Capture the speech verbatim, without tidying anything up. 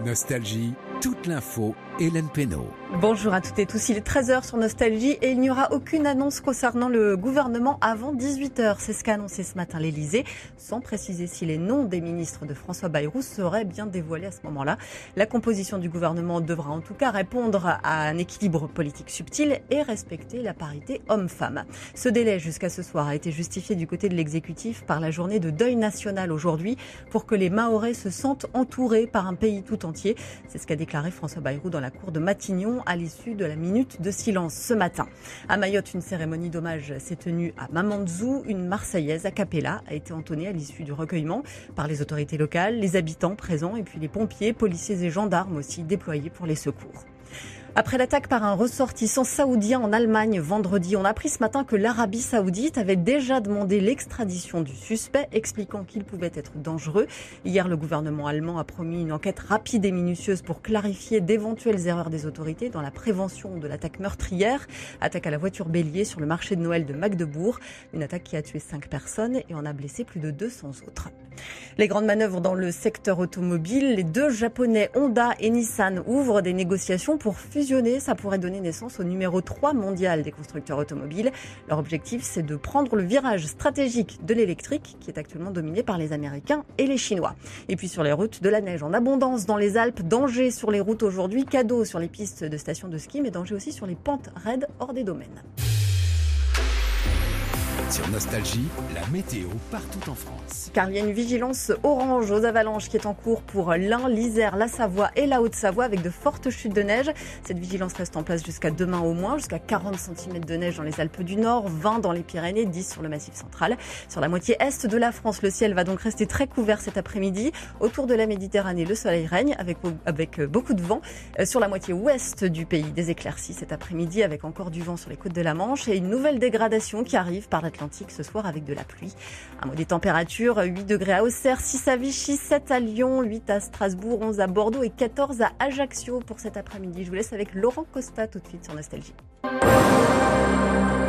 Nostalgie, toute l'info, Hélène Pénaud. Bonjour à toutes et tous, il est treize heures sur Nostalgie et il n'y aura aucune annonce concernant le gouvernement avant dix-huit heures. C'est ce qu'a annoncé ce matin l'Élysée, sans préciser si les noms des ministres de François Bayrou seraient bien dévoilés à ce moment-là. La composition du gouvernement devra en tout cas répondre à un équilibre politique subtil et respecter la parité homme-femme. Ce délai jusqu'à ce soir a été justifié du côté de l'exécutif par la journée de deuil national aujourd'hui pour que les Mahorais se sentent entourés par un pays tout entier. C'est ce qu'a déclaré François Bayrou dans la cour de Matignon à l'issue de la minute de silence ce matin. À Mayotte, une cérémonie d'hommage s'est tenue à Mamandou. Une Marseillaise a cappella a été entonnée à l'issue du recueillement par les autorités locales, les habitants présents et puis les pompiers, policiers et gendarmes aussi déployés pour les secours. Après l'attaque par un ressortissant saoudien en Allemagne vendredi, on a appris ce matin que l'Arabie saoudite avait déjà demandé l'extradition du suspect, expliquant qu'il pouvait être dangereux. Hier, le gouvernement allemand a promis une enquête rapide et minutieuse pour clarifier d'éventuelles erreurs des autorités dans la prévention de l'attaque meurtrière. Attaque à la voiture bélier sur le marché de Noël de Magdebourg. Une attaque qui a tué cinq personnes et en a blessé plus de deux cents autres. Les grandes manœuvres dans le secteur automobile. Les deux japonais Honda et Nissan ouvrent des négociations pour fusionner. Ça pourrait donner naissance au numéro trois mondial des constructeurs automobiles. Leur objectif, c'est de prendre le virage stratégique de l'électrique qui est actuellement dominé par les Américains et les Chinois. Et puis sur les routes, de la neige en abondance dans les Alpes. Danger sur les routes aujourd'hui, cadeau sur les pistes de stations de ski, mais danger aussi sur les pentes raides hors des domaines. Sur Nostalgie, la météo partout en France. Car il y a une vigilance orange aux avalanches qui est en cours pour l'Ain, l'Isère, la Savoie et la Haute-Savoie avec de fortes chutes de neige. Cette vigilance reste en place jusqu'à demain au moins, jusqu'à quarante centimètres de neige dans les Alpes du Nord, vingt dans les Pyrénées, dix sur le Massif central. Sur la moitié est de la France, le ciel va donc rester très couvert cet après-midi. Autour de la Méditerranée, le soleil règne avec, avec beaucoup de vent. Sur la moitié ouest du pays, des éclaircies cet après-midi avec encore du vent sur les côtes de la Manche et une nouvelle dégradation qui arrive par l'Atlantique ce soir avec de la pluie. Un mot des températures, huit degrés à Auxerre, six à Vichy, sept à Lyon, huit à Strasbourg, onze à Bordeaux et quatorze à Ajaccio pour cet après-midi. Je vous laisse avec Laurent Costa tout de suite sur Nostalgie.